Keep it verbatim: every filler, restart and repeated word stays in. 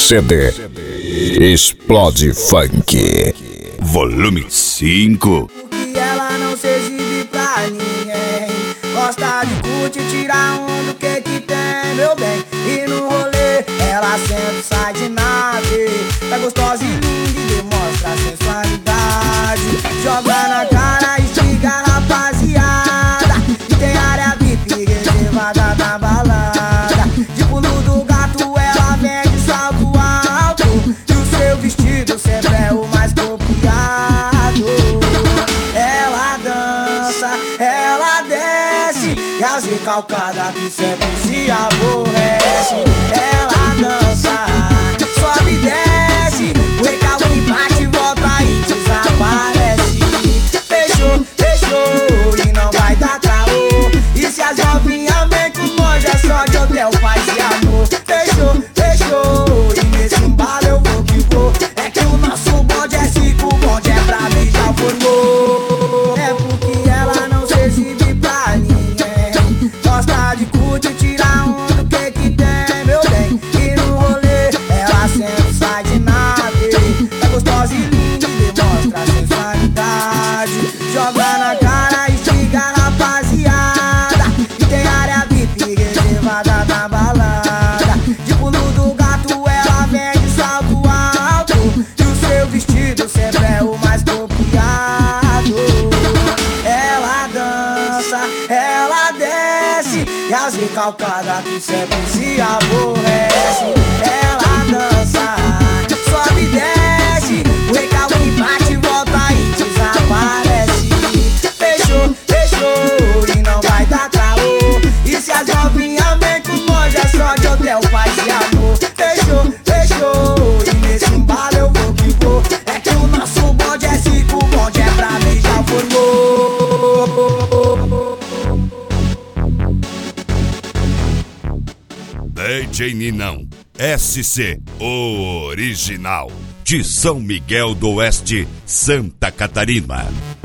C D Explode Funk Volume cinco. Porque ela não se exibe pra ninguém. Gosta de curtir, tirar onda, o que que tem, meu bem? E no rolê, ela sempre sai de nave. Tá gostosa e linda e demonstra a sensualidade. Joga na cara, instiga a rapaziada. E tem área V I P reservada na balada. De pulo do gato, ela vem de salto alto. E o seu vestido sempre é o mais copiado. Ela dança, ela desce, e as recalcadas que sempre se aborrece. Ela dança, sobe e desce, o recalque bate, volta e desaparece. Fechou, fechou, e não vai dar caô. E se as novinhas vem com nós, é só de hotel, paz e amor. Fechou, fechou, e nesse embalo eu vou que vou. É que o nosso bonde é cinco, o bonde é pra mim, já formou. É porque ela não se exibe pra ninguém. Gosta de curtir, tirar onda, o que que tem, meu bem? E no rolê, ela sempre sai de nave. Tá gostosa e linda e demonstra a sensualidade. Joga na cara, instiga a rapaziada. E tem área V I P reservada na balada. De pulo do gato, ela vem de salto alto. E o seu vestido sempre é o mais copiado. Ela dança, ela desce, e as recalcadas que sempre se aborrece. Ela dança, sobe e desce, o recalque bate, volta e desaparece. Fechou, fechou, e não vai dar caô. E se as novinhas vem com nós, é só de hotel, paz e amor. Fechou, fechou, e nesse embalo eu vou que vou. É que o nosso bonde é cinco, o bonde é pra mim, já formou. D J Ninão, S C, o original, de São Miguel do Oeste, Santa Catarina.